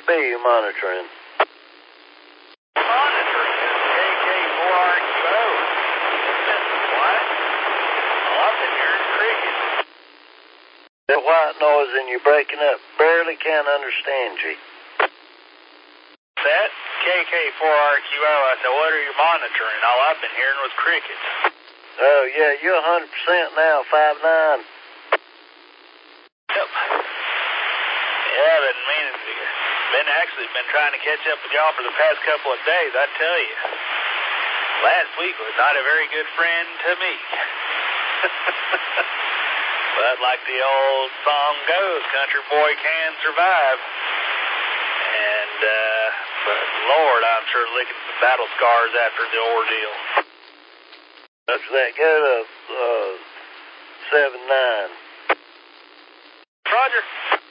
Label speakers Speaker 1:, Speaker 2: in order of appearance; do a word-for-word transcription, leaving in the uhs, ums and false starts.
Speaker 1: B you monitoring?
Speaker 2: Monitoring is K K four R Q O. What? All I've been hearing is crickets.
Speaker 1: That white noise and you're breaking up. Barely can understand you.
Speaker 2: That K K four R Q O, I said, what are you monitoring? All I've been hearing was crickets.
Speaker 1: Oh, yeah, you're one hundred percent now, five nine.
Speaker 2: Yep. Yeah, I've been meaning to. Been actually been trying to catch up with y'all for the past couple of days, I tell you. Last week was not a very good friend to me. But like the old song goes, country boy can survive. And, uh, but Lord, I'm sure licking some battle scars after the ordeal.
Speaker 1: That's that go to uh, seven nine.
Speaker 2: Roger.